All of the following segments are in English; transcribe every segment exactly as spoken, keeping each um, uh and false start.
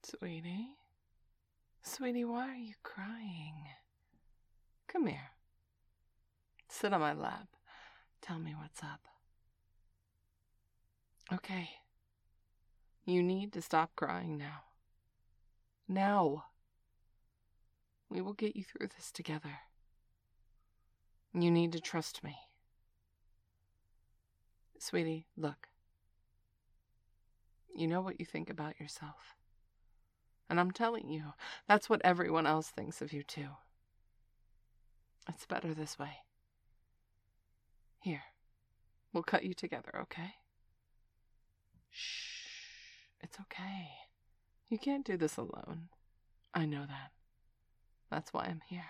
Sweetie? Sweetie, why are you crying? Come here. Sit on my lap. Tell me what's up. Okay. You need to stop crying now. Now. We will get you through this together. You need to trust me. Sweetie, look. You know what you think about yourself. And I'm telling you, that's what everyone else thinks of you too. It's better this way. Here, we'll cut you together, okay? Shh, it's okay. You can't do this alone. I know that. That's why I'm here.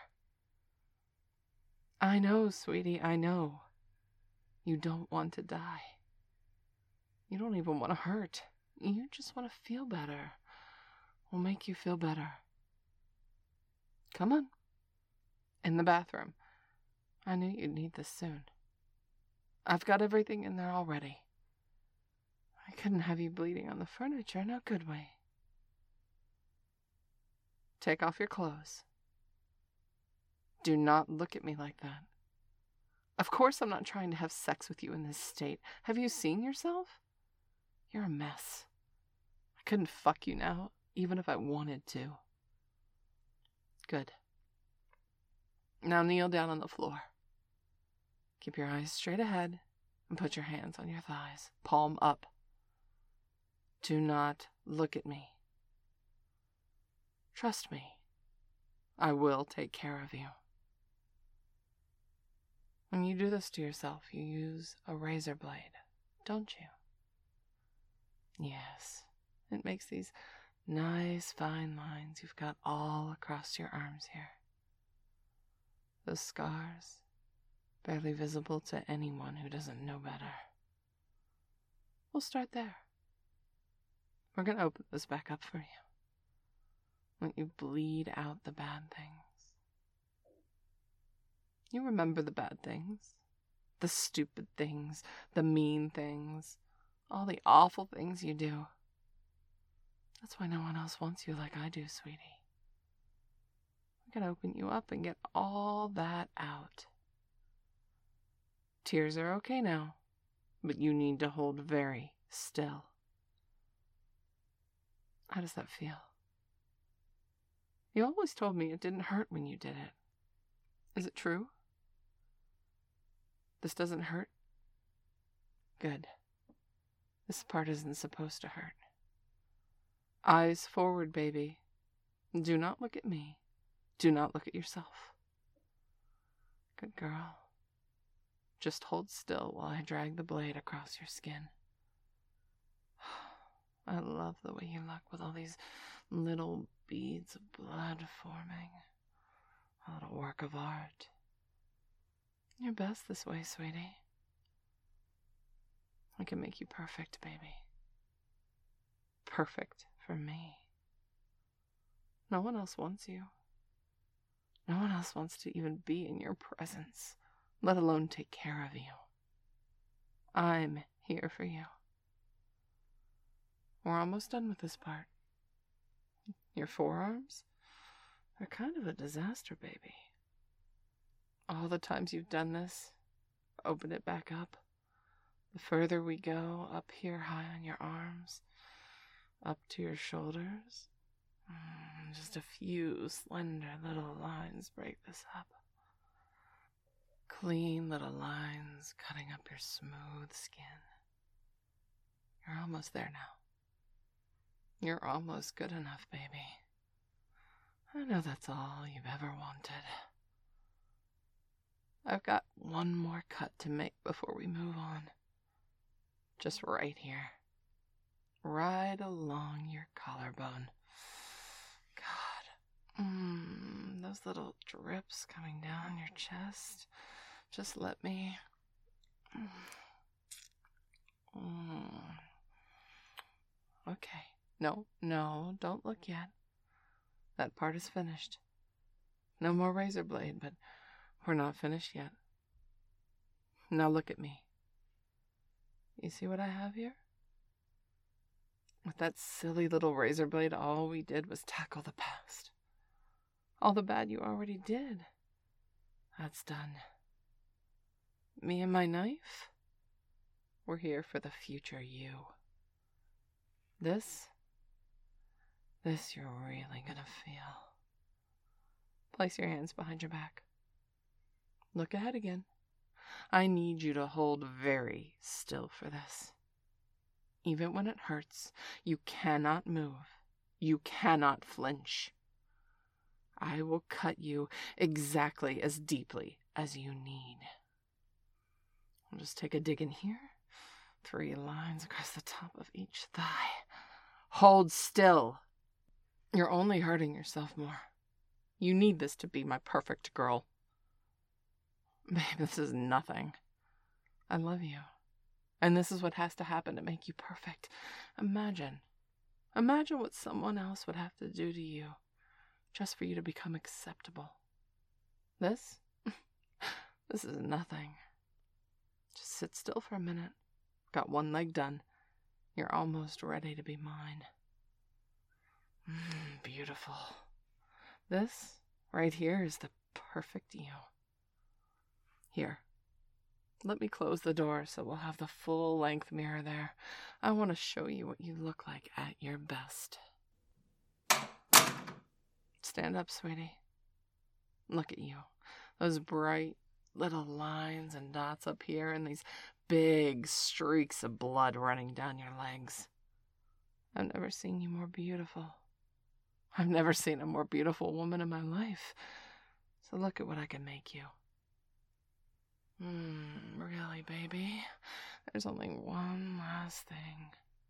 I know, sweetie, I know. You don't want to die. You don't even want to hurt. You just want to feel better. We'll make you feel better. Come on. In the bathroom. I knew you'd need this soon. I've got everything in there already. I couldn't have you bleeding on the furniture, now could we? Take off your clothes. Do not look at me like that. Of course I'm not trying to have sex with you in this state. Have you seen yourself? You're a mess. I couldn't fuck you now, even if I wanted to. Good. Now kneel down on the floor. Keep your eyes straight ahead and put your hands on your thighs, palm up. Do not look at me. Trust me. I will take care of you. When you do this to yourself, you use a razor blade, don't you? Yes, it makes these nice fine lines you've got all across your arms here. Those scars, barely visible to anyone who doesn't know better. We'll start there. We're going to open this back up for you. Let you bleed out the bad things. You remember the bad things, the stupid things, the mean things, all the awful things you do. That's why no one else wants you like I do, sweetie. We're going to open you up and get all that out. Tears are okay now, but you need to hold very still. How does that feel? You always told me it didn't hurt when you did it. Is it true? This doesn't hurt? Good. This part isn't supposed to hurt. Eyes forward, baby. Do not look at me. Do not look at yourself. Good girl. Just hold still while I drag the blade across your skin. I love the way you look with all these little beads of blood forming. A little work of art. You're best this way, sweetie. I can make you perfect, baby. Perfect for me. No one else wants you. No one else wants to even be in your presence, let alone take care of you. I'm here for you. We're almost done with this part. Your forearms are kind of a disaster, baby. All the times you've done this, open it back up. The further we go, up here high on your arms, up to your shoulders, mm, just a few slender little lines break this up. Clean little lines cutting up your smooth skin. You're almost there now. You're almost good enough, baby. I know that's all you've ever wanted. I've got one more cut to make before we move on. Just right here. Right along your collarbone. God. Mmm, those little drips coming down your chest. Just let me... Mm. Okay. No, no, don't look yet. That part is finished. No more razor blade, but we're not finished yet. Now look at me. You see what I have here? With that silly little razor blade, all we did was tackle the past. All the bad you already did. That's done. Me and my knife? We're here for the future you. This? This you're really gonna feel. Place your hands behind your back. Look ahead again. I need you to hold very still for this. Even when it hurts, you cannot move. You cannot flinch. I will cut you exactly as deeply as you need. I'll just take a dig in here. Three lines across the top of each thigh. Hold still. You're only hurting yourself more. You need this to be my perfect girl. Babe, this is nothing. I love you. And this is what has to happen to make you perfect. Imagine. Imagine what someone else would have to do to you just for you to become acceptable. This? This is nothing. Just sit still for a minute. Got one leg done. You're almost ready to be mine. Mm, beautiful. This right here is the perfect you. Here. Let me close the door so we'll have the full-length mirror there. I want to show you what you look like at your best. Stand up, sweetie. Look at you. Those bright little lines and dots up here and these big streaks of blood running down your legs. I've never seen you more beautiful. I've never seen a more beautiful woman in my life. So look at what I can make you. Hmm, really, baby? There's only one last thing.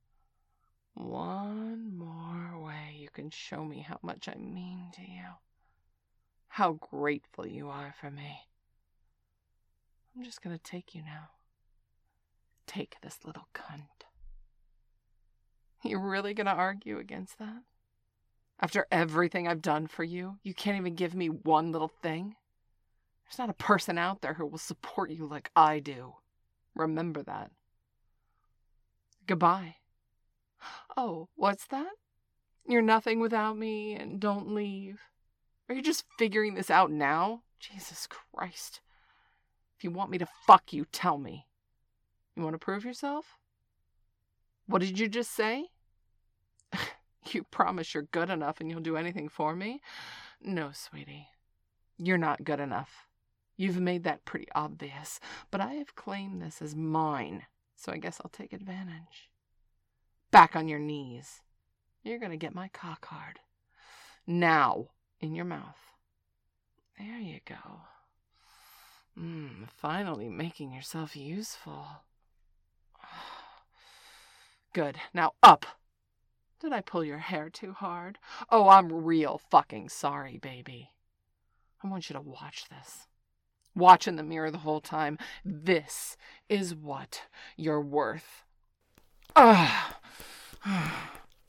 One more way you can show me how much I mean to you. How grateful you are for me. I'm just gonna take you now. Take this little cunt. You really gonna argue against that? After everything I've done for you, you can't even give me one little thing? There's not a person out there who will support you like I do. Remember that. Goodbye. Oh, what's that? You're nothing without me and don't leave. Are you just figuring this out now? Jesus Christ. If you want me to fuck you, tell me. You want to prove yourself? What did you just say? You promise you're good enough and you'll do anything for me? No, sweetie. You're not good enough. You've made that pretty obvious, but I have claimed this as mine, so I guess I'll take advantage. Back on your knees. You're gonna get my cock hard. Now, in your mouth. There you go. Mmm, finally making yourself useful. Good. Now up. Did I pull your hair too hard? Oh, I'm real fucking sorry, baby. I want you to watch this. Watch in the mirror the whole time. This is what you're worth. Ah. Ah.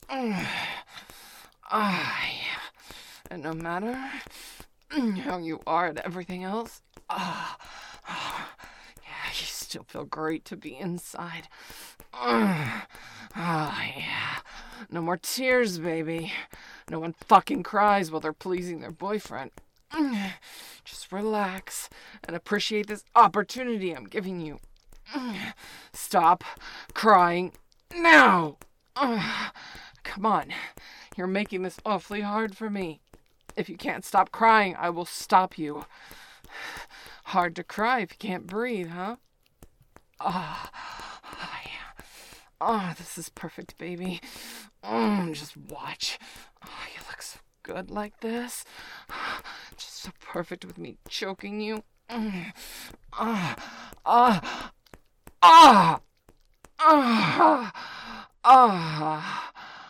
Ah. And no matter how you are at everything else, ah. Yeah, you still feel great to be inside. Ah. Ah, yeah. No more tears, baby. No one fucking cries while they're pleasing their boyfriend. Just relax and appreciate this opportunity I'm giving you. Stop crying now. Come on. You're making this awfully hard for me. If you can't stop crying, I will stop you. Hard to cry if you can't breathe, huh? Ah, oh, yeah. Oh, this is perfect, baby. Mm, just watch. Oh, you look so good like this. Just so perfect with me choking you. Mm. Ah, ah, ah, ah, ah,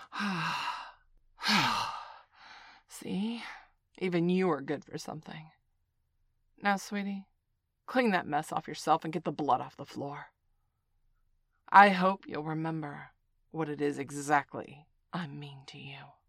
ah. See? Even you are good for something. Now, sweetie, clean that mess off yourself and get the blood off the floor. I hope you'll remember what it is exactly I mean to you.